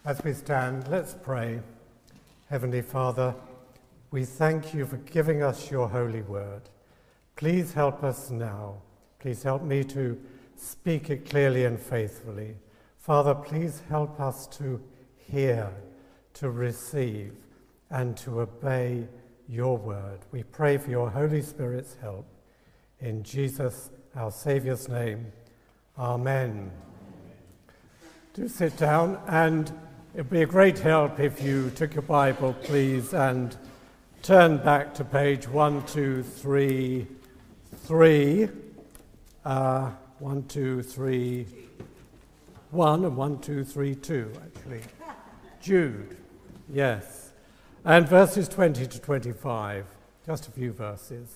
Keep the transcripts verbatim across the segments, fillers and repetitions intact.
As we stand, let's pray. Heavenly Father, we thank you for giving us your holy word. Please help us now. Please help me to speak it clearly and faithfully. Father, please help us to hear, to receive, and to obey your word. We pray for your Holy Spirit's help. In Jesus, our Saviour's name, Amen. Do sit down, and it would be a great help if you took your Bible, please, and turn back to page one, two, three, three, uh, one, two, three, one, and one, two, three, two, actually. Jude, yes. And verses twenty to twenty-five, just a few verses.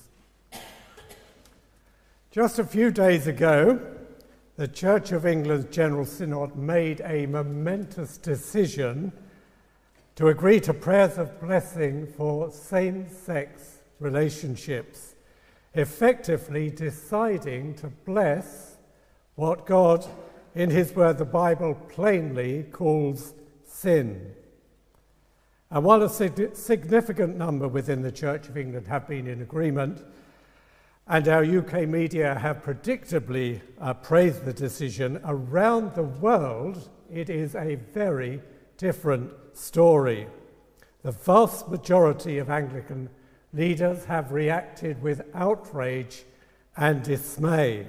Just a few days ago, the Church of England's General Synod made a momentous decision to agree to prayers of blessing for same-sex relationships, effectively deciding to bless what God, in his word, the Bible, plainly calls sin. And while a significant number within the Church of England have been in agreement, and our U K media have predictably uh, praised the decision, around the world it is a very different story. The vast majority of Anglican leaders have reacted with outrage and dismay.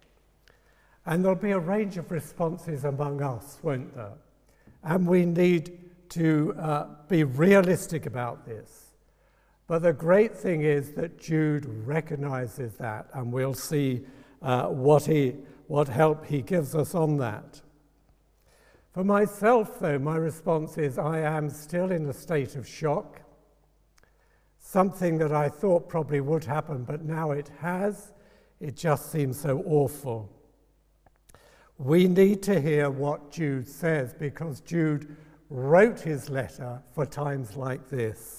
And there'll be a range of responses among us, won't there? And we need to uh, be realistic about this. But the great thing is that Jude recognizes that, and we'll see uh, what he, what help he gives us on that. For myself, though, my response is I am still in a state of shock. Something that I thought probably would happen, but now it has. It just seems so awful. We need to hear what Jude says, because Jude wrote his letter for times like this.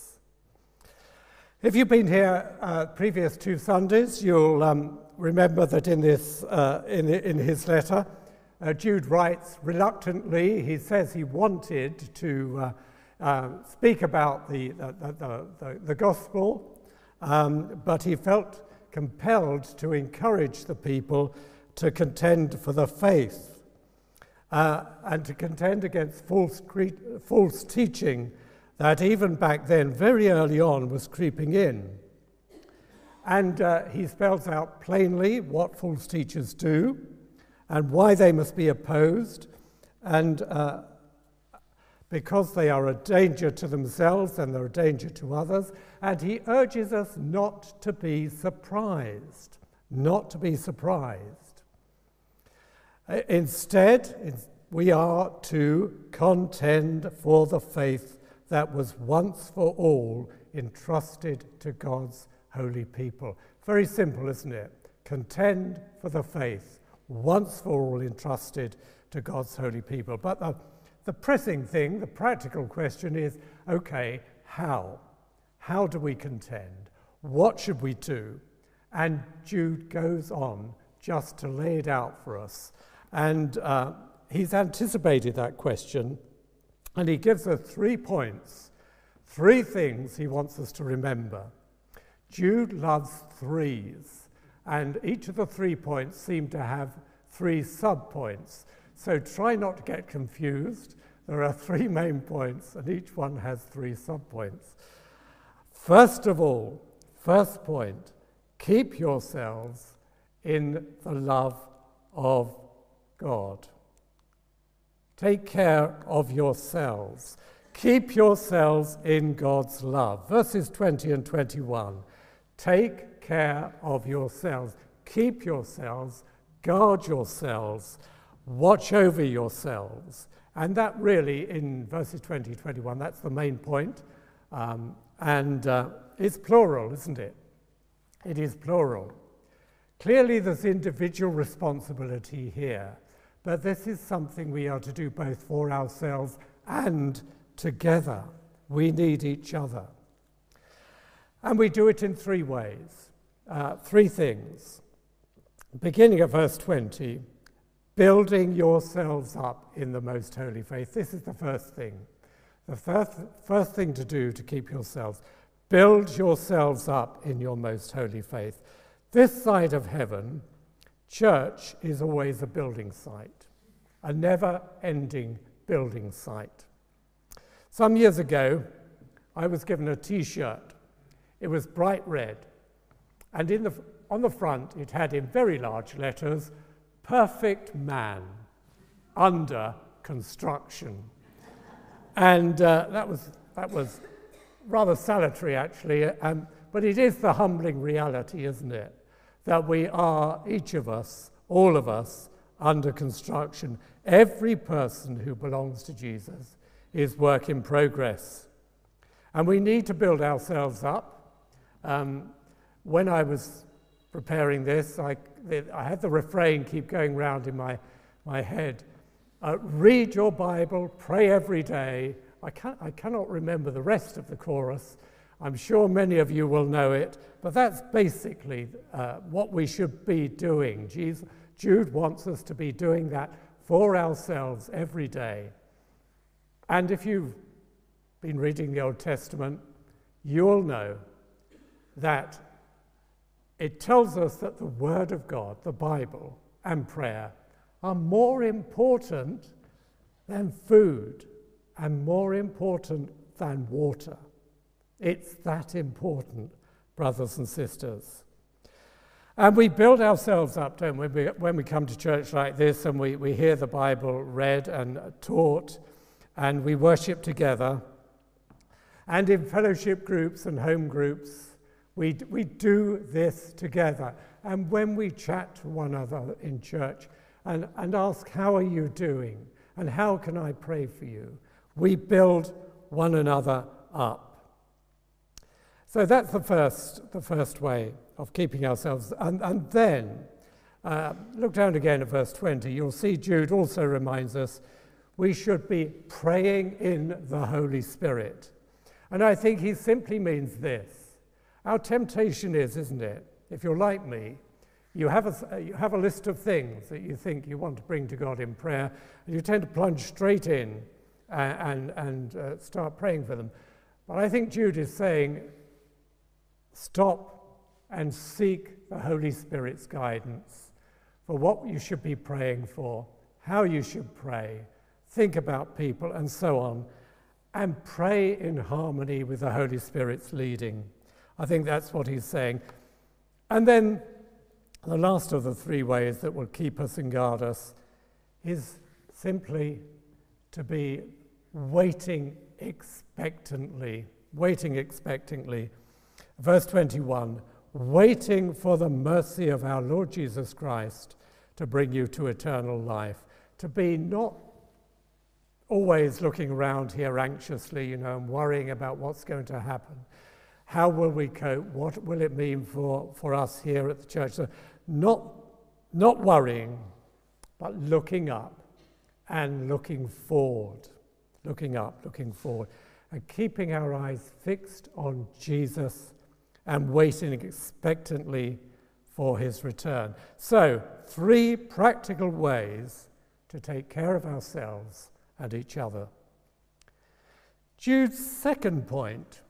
If you've been here uh, previous two Sundays, you'll um, remember that in this, uh, in, in his letter, uh, Jude writes reluctantly. He says he wanted to uh, uh, speak about the, the, the, the, the gospel, um, but he felt compelled to encourage the people to contend for the faith uh, and to contend against false, cre- false teaching that even back then, very early on, was creeping in. And uh, he spells out plainly what false teachers do and why they must be opposed, and uh, because they are a danger to themselves and they're a danger to others. And he urges us not to be surprised, not to be surprised. Instead, we are to contend for the faith that was once for all entrusted to God's holy people. Very simple, isn't it? Contend for the faith, once for all entrusted to God's holy people. But the, the pressing thing, the practical question is, okay, how? How do we contend? What should we do? And Jude goes on just to lay it out for us. And uh, he's anticipated that question. And he gives us three points, three things he wants us to remember. Jude loves threes, and each of the three points seem to have three sub-points. So try not to get confused. There are three main points, and each one has three sub-points. First of all, first point, keep yourselves in the love of God. Take care of yourselves. Keep yourselves in God's love. Verses twenty and twenty-one. Take care of yourselves. Keep yourselves. Guard yourselves. Watch over yourselves. And that really, in verses twenty, twenty-one, that's the main point. Um, and uh, it's plural, isn't it? It is plural. Clearly, there's individual responsibility here. But this is something we are to do both for ourselves and together. We need each other. And we do it in three ways, uh, three things. Beginning at verse twenty, building yourselves up in the most holy faith. This is the first thing. The first, first thing to do to keep yourselves. Build yourselves up in your most holy faith. This side of heaven, church is always a building site, a never-ending building site. Some years ago, I was given a T-shirt. It was bright red, and in the, on the front it had in very large letters, "Perfect Man, under construction." And uh, that was that was rather salutary, actually, um, but it is the humbling reality, isn't it, that we are, each of us, all of us, under construction. Every person who belongs to Jesus is work in progress. And we need to build ourselves up. Um, when I was preparing this, I, I had the refrain keep going round in my, my head. Uh, read your Bible, pray every day. I, can't, I cannot remember the rest of the chorus. I'm sure many of you will know it, but that's basically uh, what we should be doing. Jesus, Jude wants us to be doing that for ourselves every day. And if you've been reading the Old Testament, you'll know that it tells us that the Word of God, the Bible, and prayer are more important than food and more important than water. It's that important, brothers and sisters. And we build ourselves up, don't we, when we come to church like this and we, we hear the Bible read and taught and we worship together. And in fellowship groups and home groups, we, we do this together. And when we chat to one another in church and, and ask, how are you doing? And how can I pray for you? We build one another up. So that's the first, the first way of keeping ourselves. And, and then, uh, look down again at verse twenty. You'll see Jude also reminds us we should be praying in the Holy Spirit. And I think he simply means this. Our temptation is, isn't it, if you're like me, you have a, you have a list of things that you think you want to bring to God in prayer, and you tend to plunge straight in and, and, and uh, start praying for them. But I think Jude is saying, stop and seek the Holy Spirit's guidance for what you should be praying for, how you should pray, think about people, and so on, and pray in harmony with the Holy Spirit's leading. I think that's what he's saying. And then the last of the three ways that will keep us and guard us is simply to be waiting expectantly, waiting expectantly. Verse twenty-one, waiting for the mercy of our Lord Jesus Christ to bring you to eternal life, to be not always looking around here anxiously, you know, and worrying about what's going to happen. How will we cope? What will it mean for, for us here at the church? So not, not worrying, but looking up and looking forward. Looking up, looking forward. And keeping our eyes fixed on Jesus and waiting expectantly for his return. So, three practical ways to take care of ourselves and each other. Jude's second point,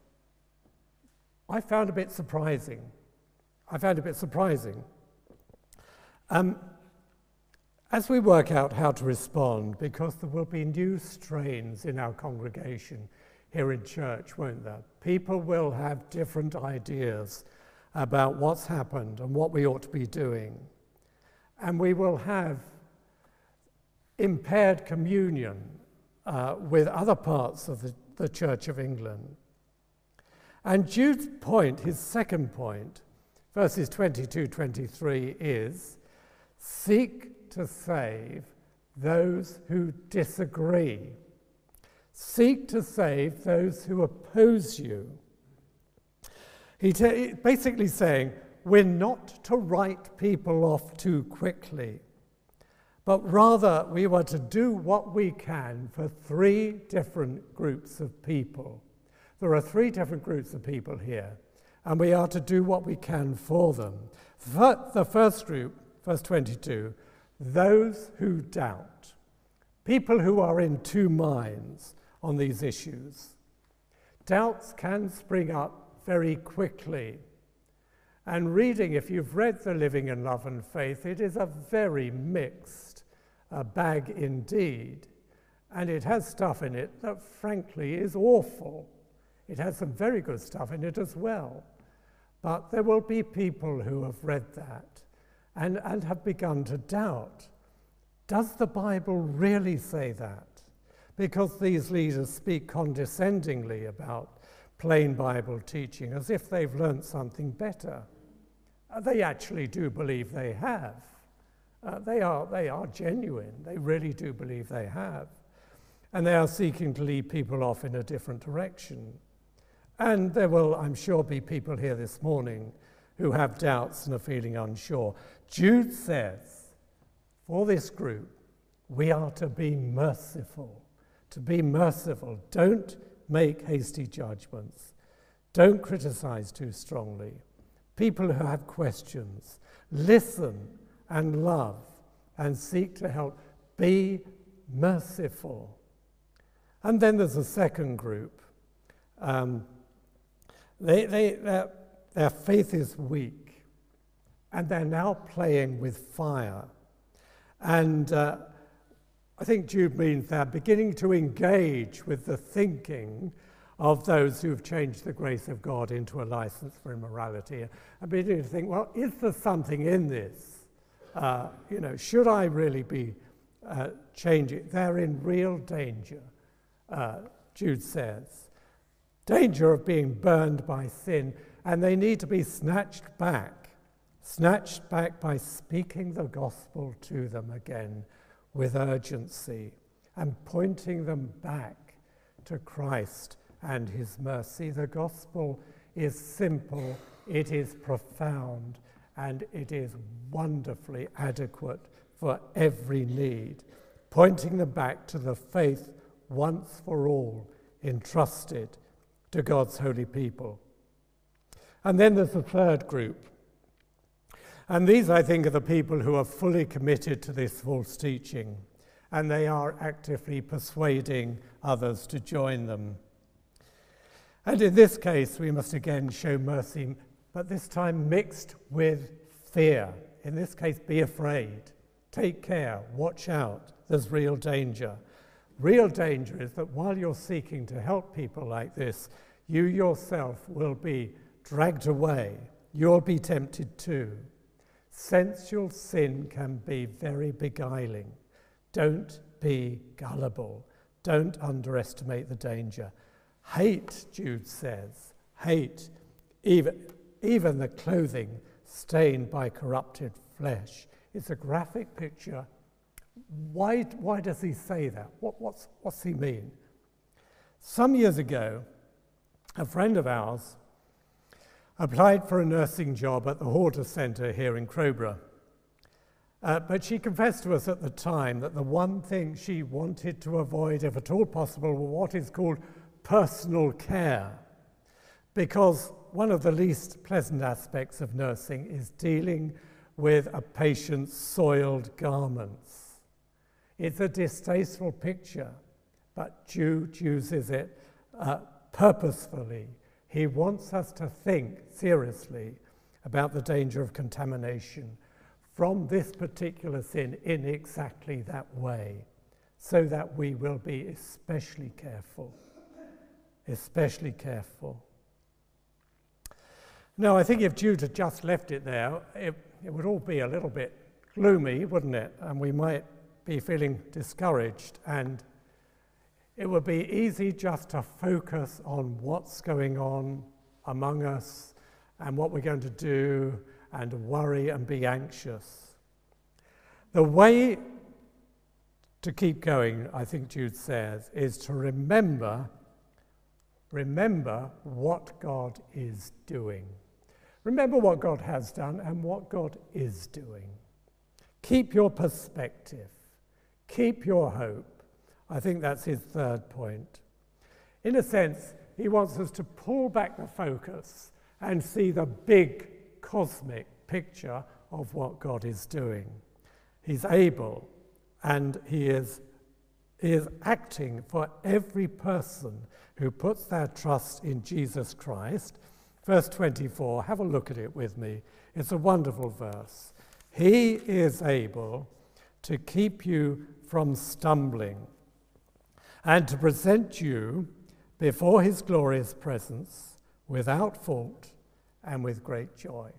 I found a bit surprising. I found a bit surprising. Um, as we work out how to respond, because there will be new strains in our congregation here in church, won't there? People will have different ideas about what's happened and what we ought to be doing. And we will have impaired communion uh, with other parts of the, the Church of England. And Jude's point, his second point, verses twenty-two to twenty-three, is seek to save those who disagree. Seek to save those who oppose you. He's t- basically saying we're not to write people off too quickly, but rather we were to do what we can for three different groups of people. There are three different groups of people here, and we are to do what we can for them. The first group, verse twenty-two, those who doubt, people who are in two minds on these issues. Doubts can spring up very quickly. And reading, if you've read The Living in Love and Faith, it is a very mixed uh, bag indeed. And it has stuff in it that frankly is awful. It has some very good stuff in it as well. But there will be people who have read that and, and have begun to doubt. Does the Bible really say that? Because these leaders speak condescendingly about plain Bible teaching as if they've learnt something better. Uh, they actually do believe they have. Uh, they are, they are genuine. They really do believe they have. And they are seeking to lead people off in a different direction. And there will, I'm sure, be people here this morning who have doubts and are feeling unsure. Jude says, for this group, we are to be merciful. To be merciful. Don't make hasty judgments. Don't criticize too strongly. People who have questions, listen and love and seek to help. Be merciful. And then there's a second group. Um, they, they, their, their faith is weak, and they're now playing with fire. And uh, I think Jude means they're beginning to engage with the thinking of those who've changed the grace of God into a license for immorality. And beginning to think, well, is there something in this? Uh, you know, should I really be uh, changing? They're in real danger, uh, Jude says. Danger of being burned by sin, and they need to be snatched back, snatched back by speaking the gospel to them again with urgency and pointing them back to Christ and his mercy. The gospel is simple, it is profound, and it is wonderfully adequate for every need, pointing them back to the faith once for all entrusted to God's holy people. And then there's the third group. And these, I think, are the people who are fully committed to this false teaching, and they are actively persuading others to join them. And in this case, we must again show mercy, but this time mixed with fear. In this case, be afraid. Take care. Watch out. There's real danger. Real danger is that while you're seeking to help people like this, you yourself will be dragged away. You'll be tempted too. Sensual sin can be very beguiling. Don't be gullible. Don't underestimate the danger. Hate, Jude says, hate, even, even the clothing stained by corrupted flesh. It's a graphic picture. Why, why does he say that? What, what's, what's he mean? Some years ago, a friend of ours applied for a nursing job at the Horder Centre here in Crowborough. Uh, but she confessed to us at the time that the one thing she wanted to avoid, if at all possible, were what is called personal care, because one of the least pleasant aspects of nursing is dealing with a patient's soiled garments. It's a distasteful picture, but Jude uses it uh, purposefully. He wants us to think seriously about the danger of contamination from this particular sin in exactly that way, so that we will be especially careful, especially careful. Now, I think if Jude had just left it there, it, it would all be a little bit gloomy, wouldn't it? And we might be feeling discouraged, and it would be easy just to focus on what's going on among us and what we're going to do and worry and be anxious. The way to keep going, I think Jude says, is to remember, remember what God is doing. Remember what God has done and what God is doing. Keep your perspective. Keep your hope. I think that's his third point. In a sense, he wants us to pull back the focus and see the big cosmic picture of what God is doing. He's able, and he is, he is acting for every person who puts their trust in Jesus Christ. Verse twenty-four, have a look at it with me. It's a wonderful verse. He is able to keep you from stumbling and to present you before his glorious presence without fault and with great joy.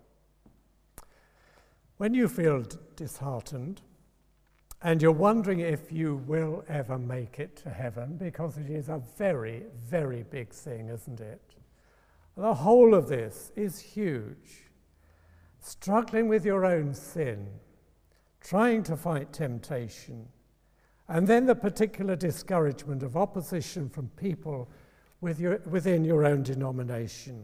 When you feel d- disheartened and you're wondering if you will ever make it to heaven, because it is a very, very big thing, isn't it? The whole of this is huge. Struggling with your own sin, trying to fight temptation, and then the particular discouragement of opposition from people with your, within your own denomination.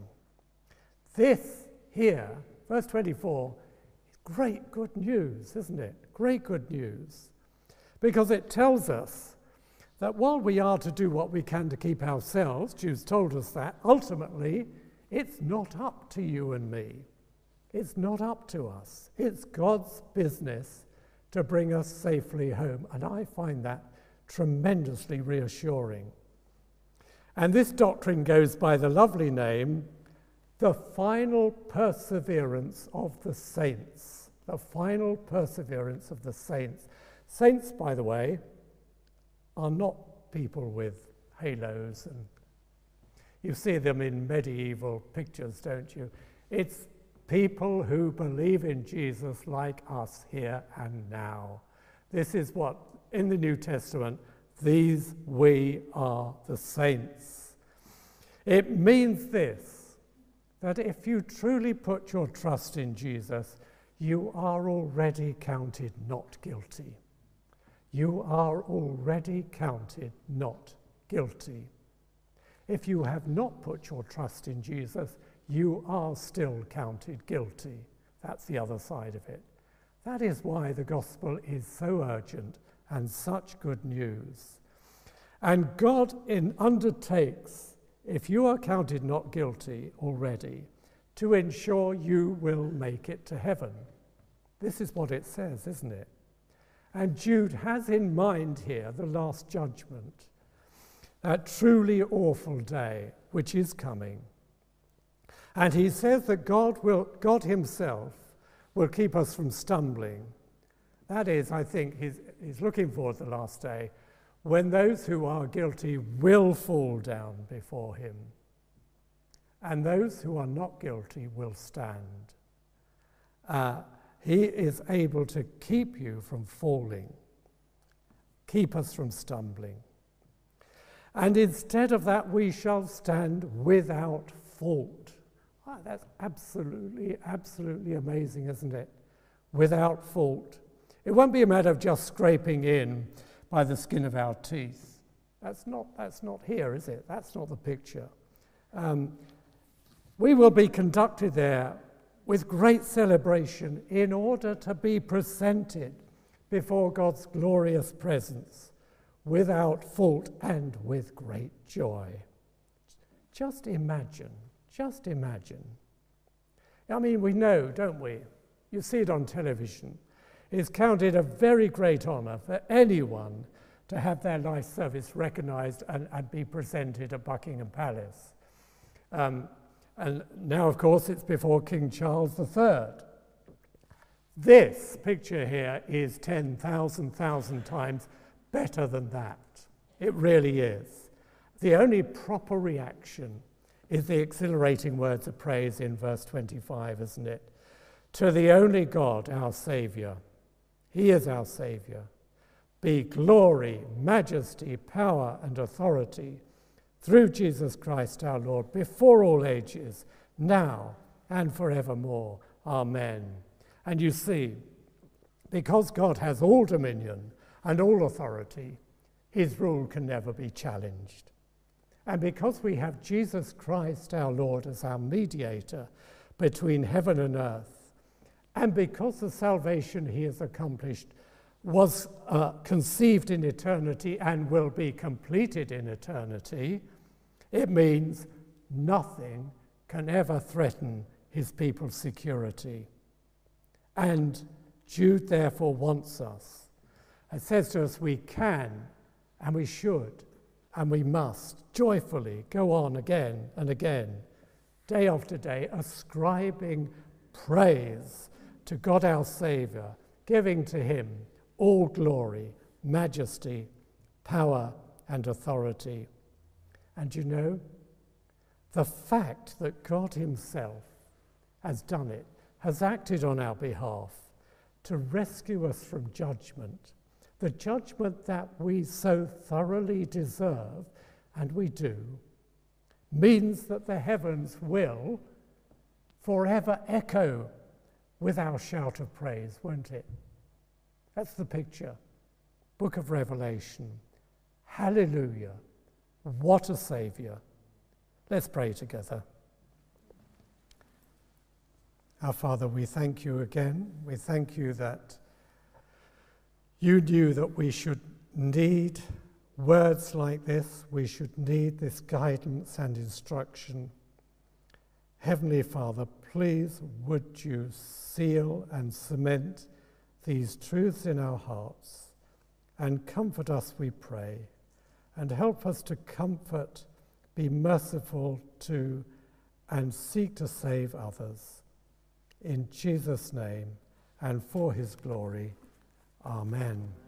This here, verse twenty-four, is great good news, isn't it? Great good news. Because it tells us that while we are to do what we can to keep ourselves, Jews told us that, ultimately, it's not up to you and me. It's not up to us. It's God's business to bring us safely home. And I find that tremendously reassuring. And this doctrine goes by the lovely name, the final perseverance of the saints. The final perseverance of the saints. Saints, by the way, are not people with halos, and you see them in medieval pictures, don't you? It's people who believe in Jesus like us here and now. This is what, in the New Testament, these we are the saints. It means this, that if you truly put your trust in Jesus, you are already counted not guilty. You are already counted not guilty. If you have not put your trust in Jesus, you are still counted guilty. That's the other side of it. That is why the gospel is so urgent and such good news. And God in undertakes, if you are counted not guilty already, to ensure you will make it to heaven. This is what it says, isn't it? And Jude has in mind here the last judgment, that truly awful day which is coming. And he says that God will, God himself will keep us from stumbling. That is, I think, he's, he's looking forward to the last day when those who are guilty will fall down before him, and those who are not guilty will stand. Uh, he is able to keep you from falling, keep us from stumbling. And instead of that, we shall stand without fault. Ah, that's absolutely, absolutely amazing, isn't it? Without fault. It won't be a matter of just scraping in by the skin of our teeth. That's not, that's not here, is it? That's not the picture. Um, we will be conducted there with great celebration in order to be presented before God's glorious presence without fault and with great joy. Just imagine, just imagine. I mean, we know, don't we? You see it on television. It's counted a very great honour for anyone to have their life service recognised and, and be presented at Buckingham Palace. Um, and now, of course, it's before King Charles the Third. This picture here is ten thousand thousand times better than that. It really is. The only proper reaction is the exhilarating words of praise in verse twenty-five, isn't it? To the only God, our Saviour. He is our Saviour. Be glory, majesty, power, and authority through Jesus Christ our Lord, before all ages, now and forevermore. Amen. And you see, because God has all dominion and all authority, his rule can never be challenged. And because we have Jesus Christ our Lord as our mediator between heaven and earth, and because the salvation he has accomplished was uh, conceived in eternity and will be completed in eternity, it means nothing can ever threaten his people's security. And Jude therefore wants us. It says to us we can and we should and we must joyfully go on again and again, day after day, ascribing praise to God our Saviour, giving to him all glory, majesty, power and authority. And you know, the fact that God himself has done it, has acted on our behalf to rescue us from judgment, the judgment that we so thoroughly deserve, and we do, means that the heavens will forever echo with our shout of praise, won't it? That's the picture. Book of Revelation. Hallelujah. What a Saviour. Let's pray together. Our Father, we thank you again. We thank you that you knew that we should need words like this. We should need this guidance and instruction. Heavenly Father, please would you seal and cement these truths in our hearts and comfort us, we pray, and help us to comfort, be merciful to, and seek to save others. In Jesus' name and for his glory, amen.